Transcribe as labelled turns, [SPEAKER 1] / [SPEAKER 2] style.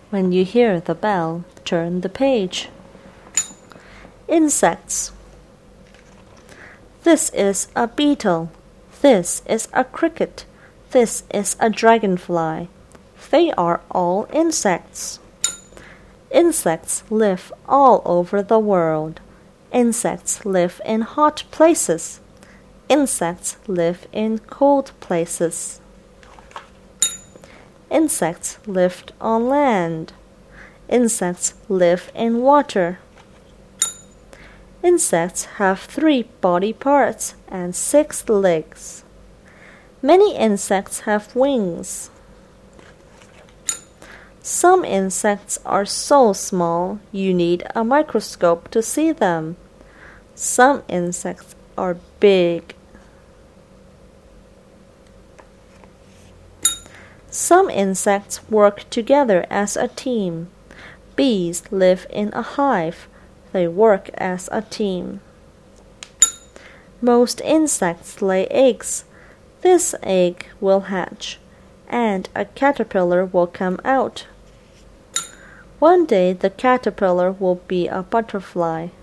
[SPEAKER 1] When you hear the bell, turn the page. Insects. This is a beetle. This is a cricket. This is a dragonfly. They are all insects. Insects live all over the world. Insects live in hot places. Insects live in cold places. Insects live on land. Insects live in water. Insects have 3 body parts and 6 legs. Many insects have wings. Some insects are so small you need a microscope to see them. Some insects are big. Some insects work together as a team. Bees live in a hive. They work as a team. Most insects lay eggs. This egg will hatch, and a caterpillar will come out. One day the caterpillar will be a butterfly.